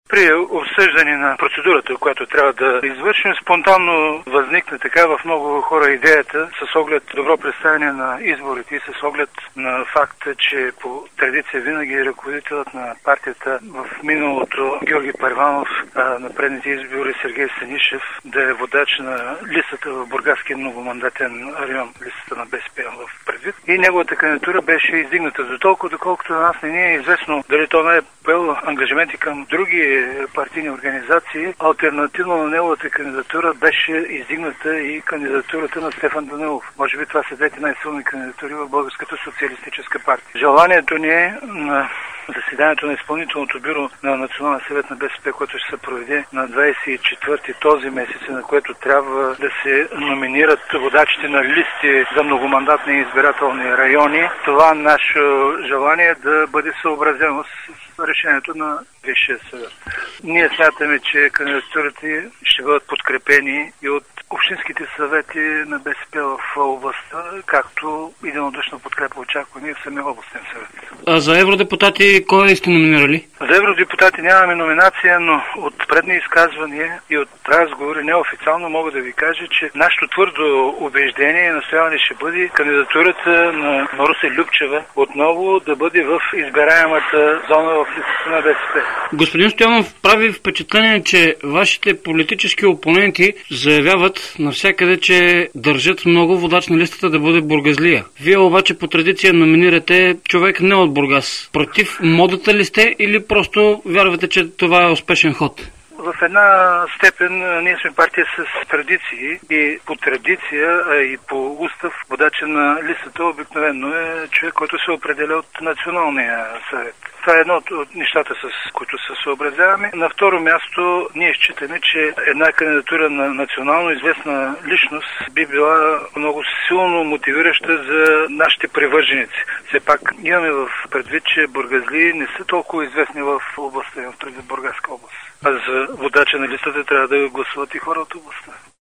При обсъждане на процедурата, която трябва да извършим, спонтанно възникна така в много хора идеята, с оглед добро представяне на изборите и с оглед на факта, че по традиция винаги ръководителът на партията в миналото Георги Първанов, на предните избори Сергей Станишев да е водач на листата в Бургаския многомандатен район, листата на БСП в предвид. И неговата кандидатура беше издигната до толкова, доколкото на нас не ни е известно дали той не е поел ангажименти към други партийни организации. Алтернативно на неговата кандидатура беше издигната и кандидатурата на Стефан Данаилов. Може би това са двете най-силни кандидатури в Българската социалистическа партия. Желанието ни е на заседанието на изпълнителното бюро на Националния съвет на БСП, което ще се проведе на 24-ти този месец, на което трябва да се номинират водачите на листи за многомандатни избирателни райони. Това наше желание да бъде съобразено с решението на Висшия съвет. Ние смятаме, че кандидатурите ще бъдат подкрепени и от общинските съвети на БСП в областта, както единодушна подкрепа очакваме в самия областен съвет. А за евродепутати кой сте номинирали? За евродепутати нямаме номинация, но от предни изказвания и от разговори неофициално мога да ви кажа, че нашето твърдо убеждение и настояване ще бъде кандидатурата на Маруся Любчева отново да бъде в избираемата зона в листата на БСП. Господин Стоянов, прави впечатление, че вашите политически опоненти заявяват навсякъде, че държат много водач на листата да бъде бургазлия. Вие обаче по традиция номинирате човек не от Бургас. Против модата ли сте или просто вярвате, че това е успешен ход? В една степен ние сме партия с традиции и по традиция, а и по устав водача на листата обикновено е човек, който се определя от Националния съвет. Това е едно от нещата, с които се съобразяваме. На второ място ние считаме, че една кандидатура на национално известна личност би била много силно мотивираща за нашите привърженици. Все пак имаме в предвид, че бургазли не са толкова известни в областта, в тази Бургаска област. А за водача на листата трябва да гласуват и хора от областта.